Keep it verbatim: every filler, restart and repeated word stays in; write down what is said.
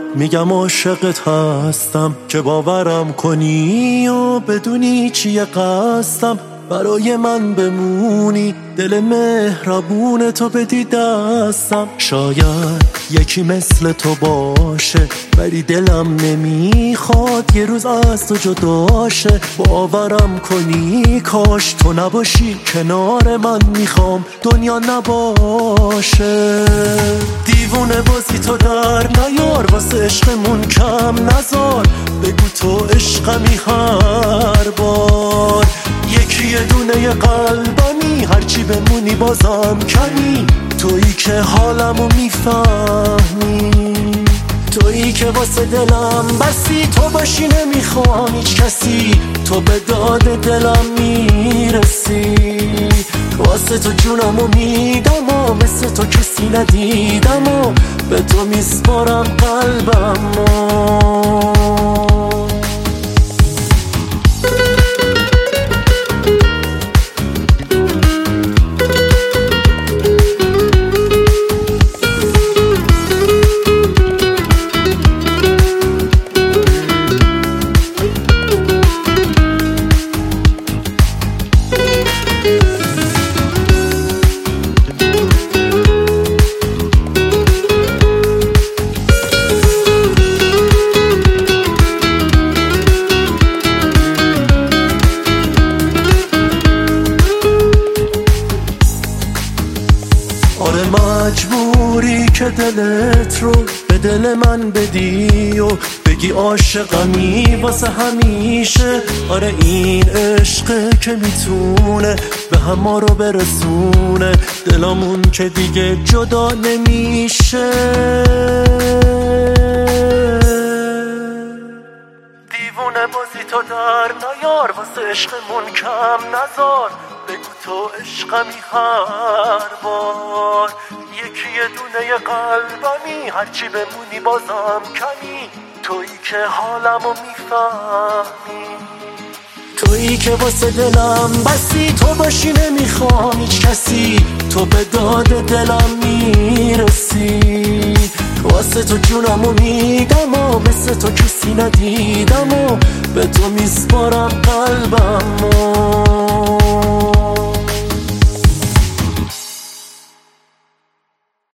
میگم عاشقت هستم که باورم کنی و بدونی چیه قصدم. برای من بمونی دل مهربون تو بدی دستم. شاید یکی مثل تو باشه ولی دلم نمیخواد یه روز از تو جداشه. باورم کنی کاش تو نباشی کنار من، میخوام دنیا نباشه. دیوونه بازی تو در نیار، واسه عشقمون کم نزار. بگو تو عشقمی هر بار، یکی یه دونه قلبمی، هرچی بمونی بازم کمی. تویی که حالمو میفهمی، تویی که واسه دلم بسی. تو باشی نمیخوام هیچ کسی، تو به داد دلم میرسی. واسه تو جونمو میدم و مثل تو کسی ندیدم و به تو میسپارم قلبمو. آره مجبوری که دلت رو به دل من بدی و بگی عاشقمی واسه همیشه. آره این عشقه که میتونه به هم ما رو برسونه، دلمون که دیگه جدا نمیشه. دیوونه بازی تو در نیار، واسه عشقمون کم نزار. بگو تو عشقمی هر بار، یکی یه دونه قلبمی، هرچی بمونی بازم کمی. تویی که حالمو میفهمی، تویی که واسه دلم بسی. تو باشی نمیخوام هیچ کسی، تو به داد دلم میرسی. واسه تو جونمو میدم و مثل تو کسی ندیدم و به تو میسپارم قلبمو.